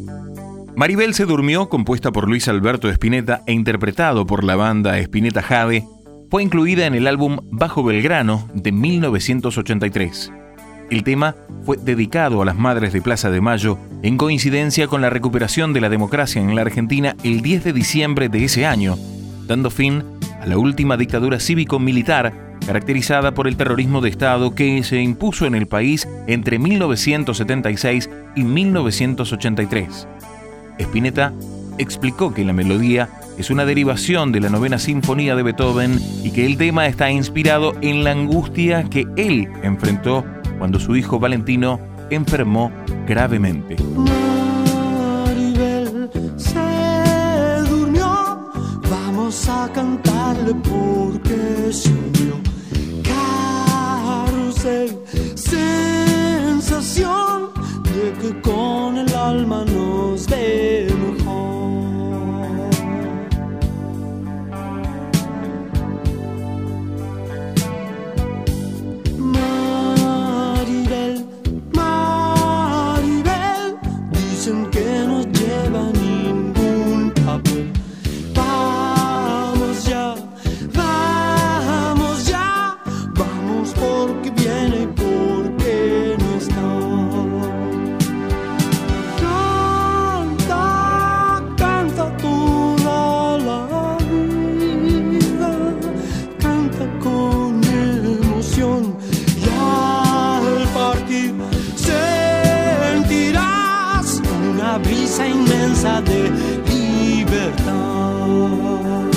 Maribel se durmió, compuesta por Luis Alberto Spinetta e interpretado por la banda Spinetta Jade, fue incluida en el álbum Bajo Belgrano de 1983. El tema fue dedicado a las madres de Plaza de Mayo en coincidencia con la recuperación de la democracia en la Argentina el 10 de diciembre de ese año, dando fin a la última dictadura cívico-militar caracterizada por el terrorismo de Estado que se impuso en el país entre 1976 y 1983. Spinetta explicó que la melodía es una derivación de la Novena Sinfonía de Beethoven y que el tema está inspirado en la angustia que él enfrentó cuando su hijo Valentino enfermó gravemente. Maribel se durmió, vamos a cantarle porque se unió. Carrusel, sensación de que con el alma nos ve mejor. Maribel, Maribel, dicen que no lleva ningún papel. Vamos ya, vamos ya, vamos porque viene y porque no está. Brisa inmensa de libertad.